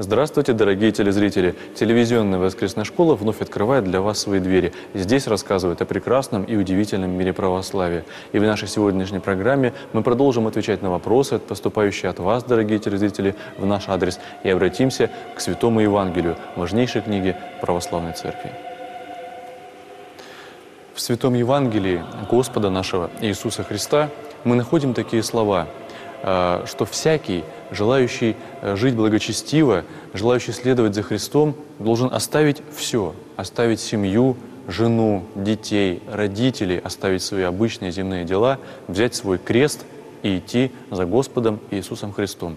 Здравствуйте, дорогие телезрители! Телевизионная воскресная школа вновь открывает для вас свои двери. Здесь рассказывают о прекрасном и удивительном мире православия. И в нашей сегодняшней программе мы продолжим отвечать на вопросы, поступающие от вас, дорогие телезрители, в наш адрес, и обратимся к Святому Евангелию, важнейшей книге Православной Церкви. В Святом Евангелии Господа нашего Иисуса Христа мы находим такие слова, что всякий, желающий жить благочестиво, желающий следовать за Христом, должен оставить все, оставить семью, жену, детей, родителей, оставить свои обычные земные дела, взять свой крест и идти за Господом Иисусом Христом.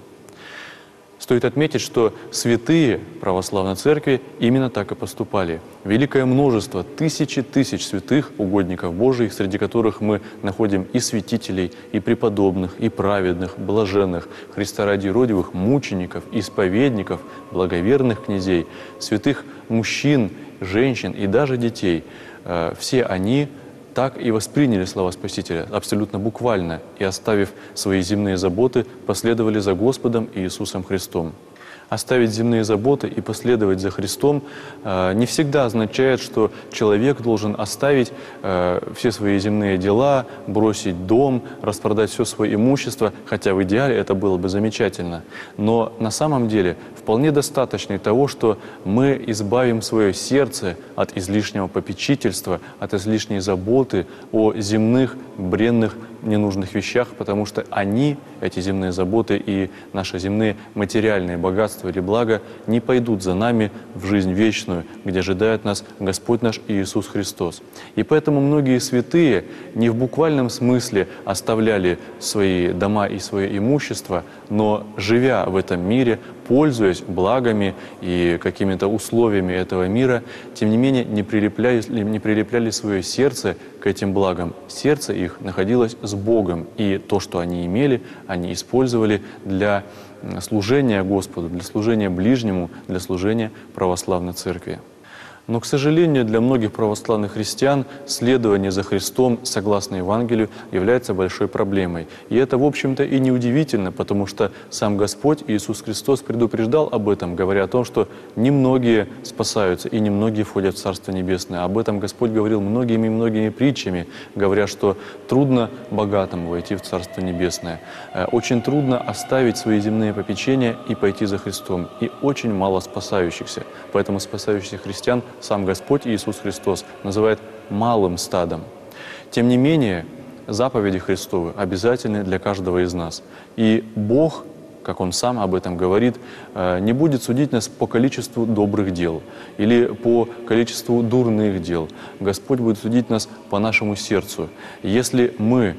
Стоит отметить, что святые православной церкви именно так и поступали. Великое множество, тысячи тысяч святых угодников Божиих, среди которых мы находим и святителей, и преподобных, и праведных, блаженных, Христа ради родивых, мучеников, исповедников, благоверных князей, святых мужчин, женщин и даже детей. Все они так и восприняли слова Спасителя, абсолютно буквально, и, оставив свои земные заботы, последовали за Господом Иисусом Христом. Оставить земные заботы и последовать за Христом не всегда означает, что человек должен оставить все свои земные дела, бросить дом, распродать все свое имущество, хотя в идеале это было бы замечательно. Но на самом деле вполне достаточно и того, что мы избавим свое сердце от излишнего попечительства, от излишней заботы о земных, бренных, ненужных вещах, потому что они, эти земные заботы и наши земные материальные богатства или блага, не пойдут за нами в жизнь вечную, где ожидает нас Господь наш Иисус Христос. И поэтому многие святые не в буквальном смысле оставляли свои дома и свое имущество, но, живя в этом мире, пользуясь благами и какими-то условиями этого мира, тем не менее не прилепляли свое сердце к этим благам. Сердце их находилось с Богом, и то, что они имели, они использовали для служения Господу, для служения ближнему, для служения православной церкви. Но, к сожалению, для многих православных христиан следование за Христом, согласно Евангелию, является большой проблемой. И это, в общем-то, и неудивительно, потому что сам Господь Иисус Христос предупреждал об этом, говоря о том, что немногие спасаются и немногие входят в Царство Небесное. Об этом Господь говорил многими притчами, говоря, что трудно богатому войти в Царство Небесное. Очень трудно оставить свои земные попечения и пойти за Христом. И очень мало спасающихся. Поэтому спасающихся христиан сам Господь Иисус Христос называет малым стадом. Тем не менее, заповеди Христовы обязательны для каждого из нас. И Бог, как Он сам об этом говорит, не будет судить нас по количеству добрых дел или по количеству дурных дел. Господь будет судить нас по нашему сердцу. Если мы,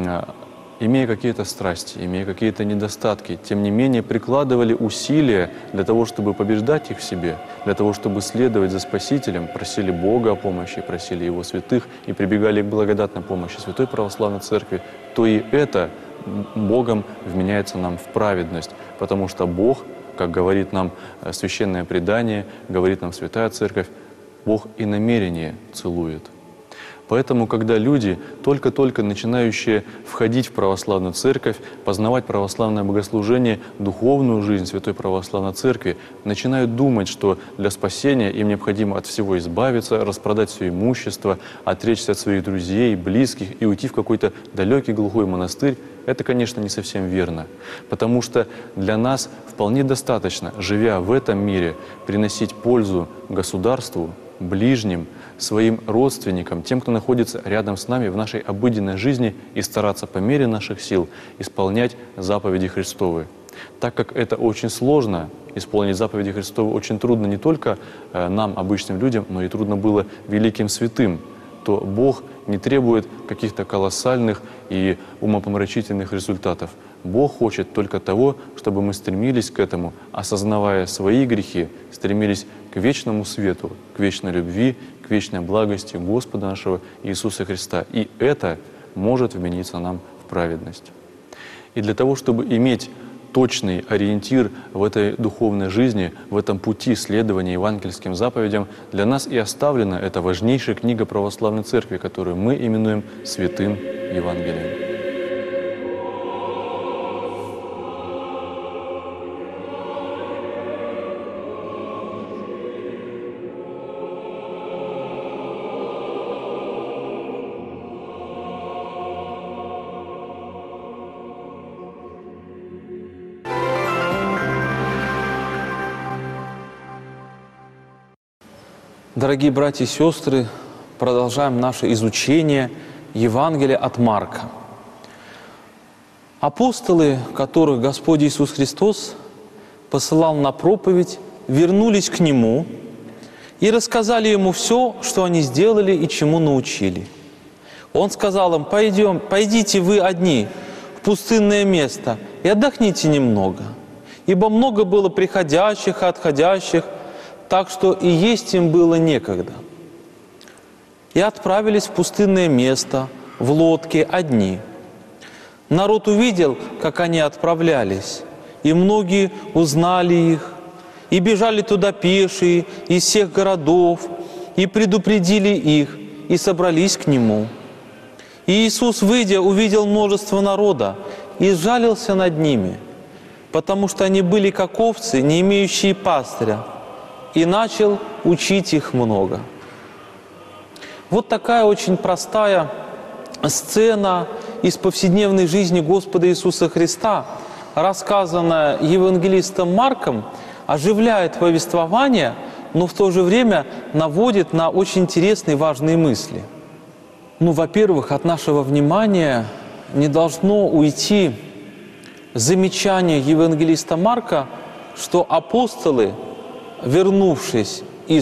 имея какие-то страсти, имея какие-то недостатки, тем не менее прикладывали усилия для того, чтобы побеждать их в себе, для того, чтобы следовать за Спасителем, просили Бога о помощи, просили Его святых и прибегали к благодатной помощи Святой Православной Церкви, то и это Богом вменяется нам в праведность, потому что Бог, как говорит нам Священное Предание, говорит нам Святая Церковь, Бог и намерение целует. Поэтому, когда люди, только-только начинающие входить в православную церковь, познавать православное богослужение, духовную жизнь Святой Православной Церкви, начинают думать, что для спасения им необходимо от всего избавиться, распродать все имущество, отречься от своих друзей, близких и уйти в какой-то далекий глухой монастырь, это, конечно, не совсем верно. Потому что для нас вполне достаточно, живя в этом мире, приносить пользу государству, ближним, своим родственникам, тем, кто находится рядом с нами в нашей обыденной жизни, и стараться по мере наших сил исполнять заповеди Христовы. Так как это очень сложно, исполнить заповеди Христовы очень трудно не только нам, обычным людям, но и трудно было великим святым, то Бог не требует каких-то колоссальных и умопомрачительных результатов. Бог хочет только того, чтобы мы стремились к этому, осознавая свои грехи, стремились к вечному свету, к вечной любви, к вечной благости Господа нашего Иисуса Христа. И это может вмениться нам в праведность. И для того, чтобы иметь точный ориентир в этой духовной жизни, в этом пути следования евангельским заповедям, для нас и оставлена эта важнейшая книга Православной Церкви, которую мы именуем Святым Евангелием. Дорогие братья и сестры, продолжаем наше изучение Евангелия от Марка. Апостолы, которых Господь Иисус Христос посылал на проповедь, вернулись к Нему и рассказали Ему все, что они сделали и чему научили. Он сказал им: «Пойдите вы одни в пустынное место и отдохните немного, ибо много было приходящих и отходящих, так что и есть им было некогда». И отправились в пустынное место в лодке одни. Народ увидел, как они отправлялись, и многие узнали их, и бежали туда пешие из всех городов, и предупредили их, и собрались к Нему. И Иисус, выйдя, увидел множество народа и сжалился над ними, потому что они были как овцы, не имеющие пастыря, и начал учить их много. Вот такая очень простая сцена из повседневной жизни Господа Иисуса Христа, рассказанная евангелистом Марком, оживляет повествование, но в то же время наводит на очень интересные важные мысли. Во-первых, от нашего внимания не должно уйти замечание евангелиста Марка, что апостолы, вернувшись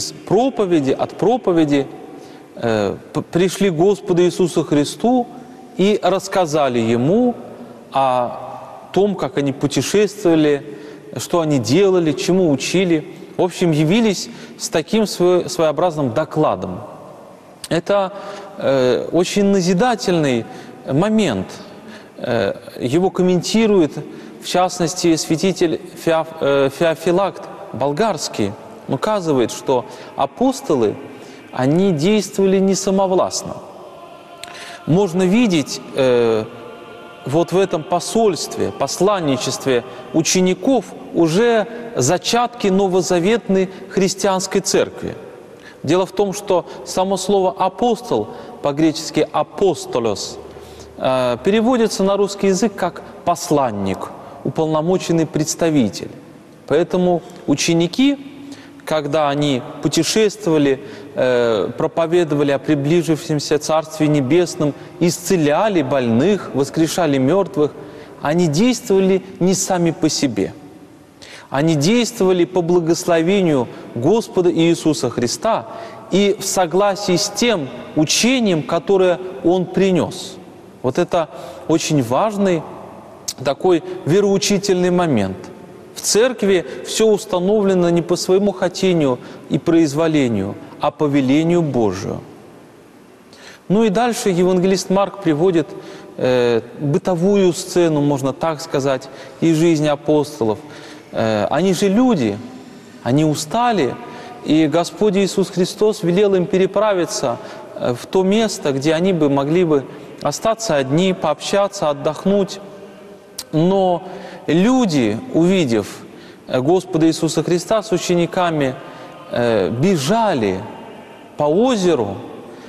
от проповеди, пришли к Господу Иисусу Христу и рассказали Ему о том, как они путешествовали, что они делали, чему учили. В общем, явились с таким своеобразным докладом. Это очень назидательный момент. Его комментирует, в частности, святитель Феофилакт Болгарский. Он указывает, что апостолы, они действовали не самовластно. Можно видеть вот в этом посланничестве учеников уже зачатки новозаветной христианской церкви. Дело в том, что само слово «апостол», по-гречески «апостолос», переводится на русский язык как «посланник», «уполномоченный представитель». Поэтому ученики, когда они путешествовали, проповедовали о приближившемся Царстве Небесном, исцеляли больных, воскрешали мертвых, они действовали не сами по себе. Они действовали по благословению Господа Иисуса Христа и в согласии с тем учением, которое Он принес. Вот это очень важный такой вероучительный момент. В церкви все установлено не по своему хотению и произволению, а по велению Божию. И дальше евангелист Марк приводит бытовую сцену, можно так сказать, из жизни апостолов. Они же люди, они устали, и Господь Иисус Христос велел им переправиться в то место, где они могли бы остаться одни, пообщаться, отдохнуть. Но люди, увидев Господа Иисуса Христа с учениками, бежали по озеру,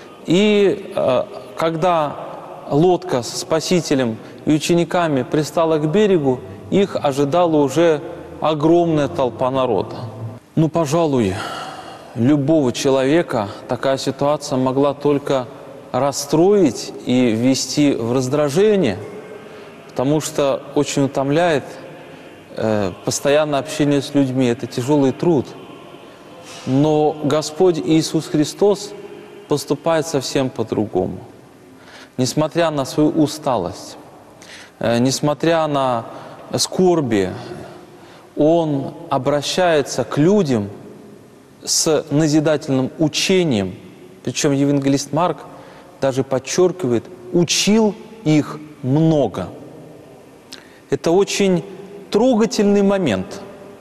и когда лодка с Спасителем и учениками пристала к берегу, их ожидала уже огромная толпа народа. Пожалуй, любого человека такая ситуация могла только расстроить и ввести в раздражение, потому что очень утомляет постоянное общение с людьми. Это тяжелый труд. Но Господь Иисус Христос поступает совсем по-другому. Несмотря на свою усталость, несмотря на скорби, Он обращается к людям с назидательным учением. Причем евангелист Марк даже подчеркивает, учил их много. Это очень трогательный момент.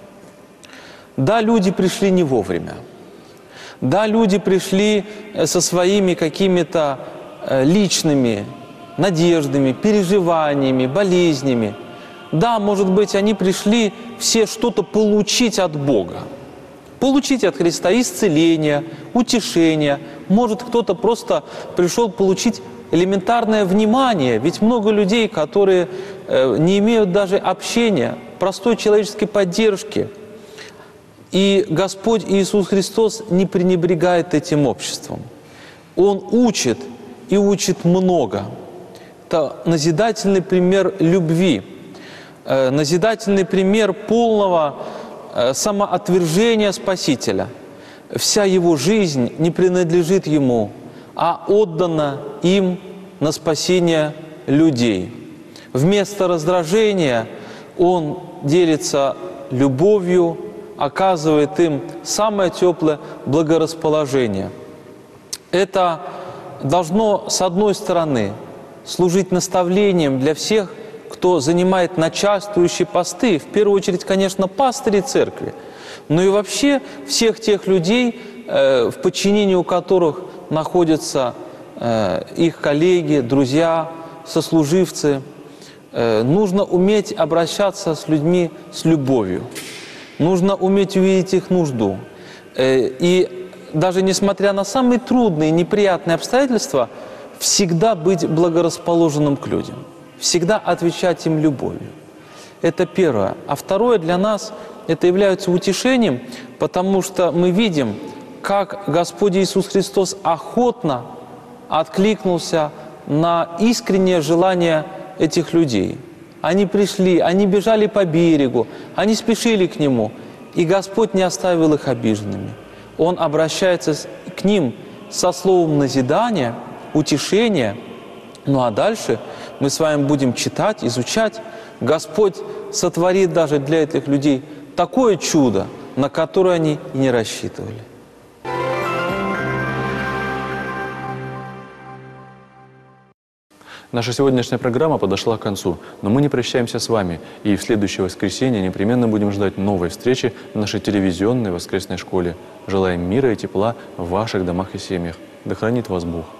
Да, люди пришли не вовремя. Да, люди пришли со своими какими-то личными надеждами, переживаниями, болезнями. Да, может быть, они пришли все что-то получить от Бога. Получить от Христа исцеление, утешение. Может, кто-то просто пришел получить элементарное внимание. Ведь много людей, которые не имеют даже общения, простой человеческой поддержки. И Господь Иисус Христос не пренебрегает этим обществом. Он учит и учит много. Это назидательный пример любви, назидательный пример полного самоотвержения Спасителя. Вся его жизнь не принадлежит ему, а отдана им на спасение людей. Вместо раздражения он делится любовью, оказывает им самое теплое благорасположение. Это должно, с одной стороны, служить наставлением для всех, кто занимает начальствующие посты, в первую очередь, конечно, пастыри церкви, но и вообще всех тех людей, в подчинении у которых находятся их коллеги, друзья, сослуживцы. Нужно уметь обращаться с людьми с любовью. Нужно уметь увидеть их нужду. И даже несмотря на самые трудные, неприятные обстоятельства, всегда быть благорасположенным к людям. Всегда отвечать им любовью. Это первое. А второе для нас это является утешением, потому что мы видим, как Господь Иисус Христос охотно откликнулся на искреннее желание этих людей. Они пришли, они бежали по берегу, они спешили к Нему, и Господь не оставил их обиженными. Он обращается к ним со словом назидания, утешения. Ну а дальше мы с вами будем читать, изучать. Господь сотворит даже для этих людей такое чудо, на которое они и не рассчитывали. Наша сегодняшняя программа подошла к концу, но мы не прощаемся с вами, и в следующее воскресенье непременно будем ждать новой встречи в нашей телевизионной воскресной школе. Желаем мира и тепла в ваших домах и семьях. Да хранит вас Бог!